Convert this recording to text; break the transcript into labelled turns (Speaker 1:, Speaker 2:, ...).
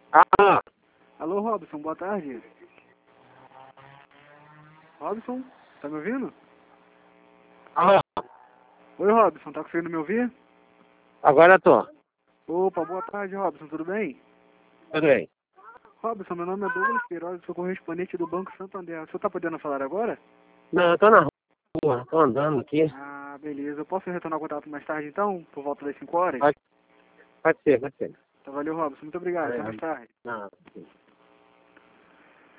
Speaker 1: Ah,
Speaker 2: Alô, Robson, boa tarde. Robson, tá me ouvindo?
Speaker 1: alô,
Speaker 2: Oi, Robson, tá conseguindo me ouvir?
Speaker 1: agora eu tô.
Speaker 2: Opa, boa tarde, Robson, tudo bem?
Speaker 1: Tudo bem.
Speaker 2: Robson, meu nome é Douglas Queiroz, sou correspondente do Banco Santander. O senhor tá podendo falar agora?
Speaker 1: Não, eu tô na rua, tô andando aqui.
Speaker 2: Ah, beleza. Eu posso retornar o contato mais tarde, então? Por volta das 5 horas?
Speaker 1: Pode, pode ser, pode ser.
Speaker 2: Então, valeu, Robson. Muito obrigado. Até
Speaker 1: É,
Speaker 2: mais tarde.
Speaker 1: não.